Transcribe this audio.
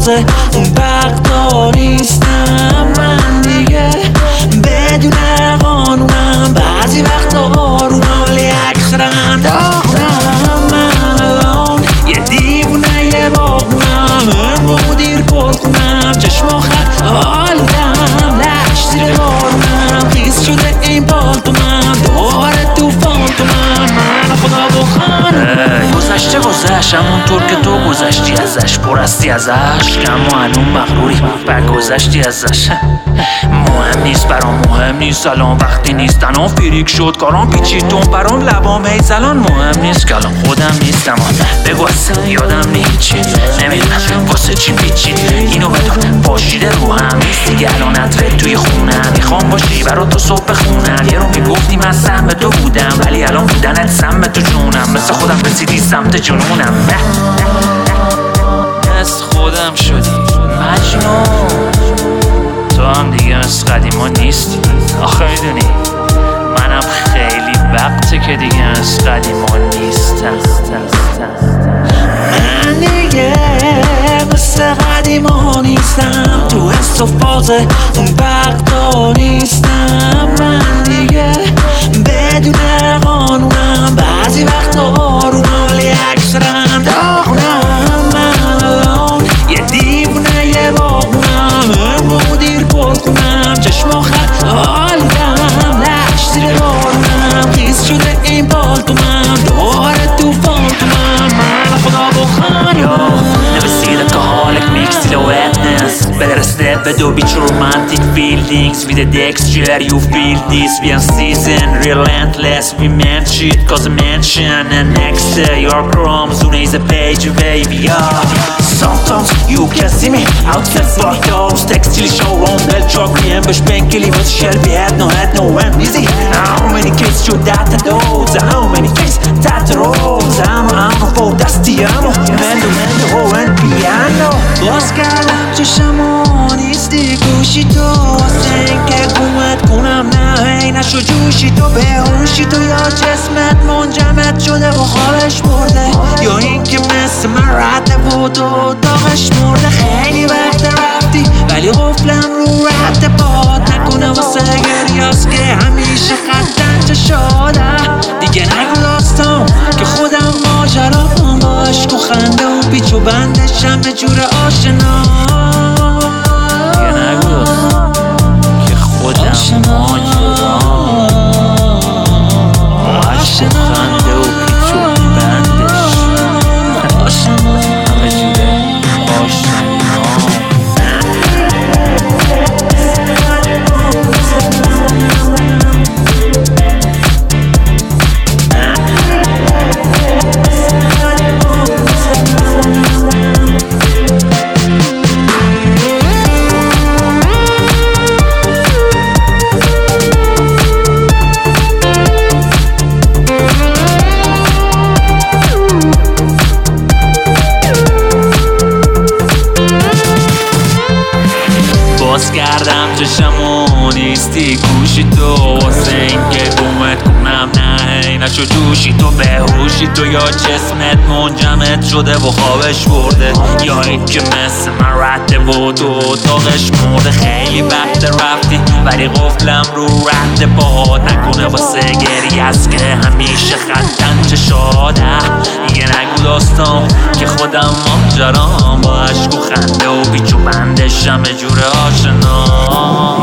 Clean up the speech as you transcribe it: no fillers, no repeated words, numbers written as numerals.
فازه اون وقتا نیستم من دیگه، بدون قانونم بعضی وقتا آرومم ولی اکثرا داغونم. من الان یه دیوونه یه باغونم، مدیر پرخونم، چشم آخر آلودم، لش زیر بارونم، خیس شده این پالتومم، دوباره توفان تومم، من خدا بخانم. گذشت همونطور که تو گذشتی ازش، پرستی ازش کم و هنون مغروری برگذشتی ازش. مهم نیست برام، مهم نیست الان وقتی نیست، تنها فریک شد کارام پیچید تون برام لبام هیزلان. مهم نیست که الان خودم نیستم، بگو اصلا یادم نیچی نمیدونم واسه چی پیچید اینو بدون پاشیده رو هم نیست دیگه الان عطرت توی خونم، میخوام باشی برا تو صبح بخونم. یه رو میگفتی من سهم تو بودم ولی الان بودنت سهم تو جونم، مثل خودم رسیدی سمت جنونم، مثل خودم شدی مجنون. تو هم دیگه مثل قدیما نیستی آخه میدونی منم خیلی وقته که دیگه مثل قدیما نیستم. من دیگه مثل قدیما نیستم، تو حس و فازه اون وقتا نیستم من دیگه، بدون قانونم بعضی وقتا آرومم ولی اکثرا داغونم. من الان یه دیوونه یه باغونم، مدیر پرخونم، چشم آخر آلودم، لش زیر بارونم، خیس شده این پالتومم، دوباره توفان تومم، من خدا بخانم. Never see the alcoholic mix silhouettes. Better step but don't be romantic feelings with the texture you feel this. We unseasoned, relentless, we meant shit cause I mention and next your chromosome is a page where we are. Sometimes you can see me outside for those textile show on del chocolate and bush bankly was shall be had no one easy. How many kids you that those? How many kids that rose? I'm for dusty amo mendo oh and piano. باز کردم چشمو نیستی گوشی تو، واسه اینکه گومت کنم نه هی نشو جوشی تو، بهوشی تو یا جسمت منجمد شده و خوابش برده، یا اینکه مثل من رده و تو اتاقش مرده. خیلی وقت رفتی ولی قفلم رو رد پاد نکنه واسه گریاست که همیشه خطن چه شده. دیگه نگو داستان که خودم ماجرام با عشق و خنده و پیچ و بندشم به جور آشنا. دیگه نگو که خودم ماجرام با عشق و خنده و پیچ و بندش همه جوره آشنا. باز کردم چشمو نیستی گوشی تو، واسه اینکه گمت کنم نه هی نشو جوشی تو، بهوشی تو یا جسمت منجمد شده و خوابش برده، یا اینکه مثل من رده و تو اتاقش مرده. خیلی وقت رفتی ولی قفلم رو رد پاهات نکنه واسه گریه است که همیشه خطن چه شاده. دیگه نگو داستان که خودم ماجرام با عشق و خنده و پیچ و بندش همه جور آشنا.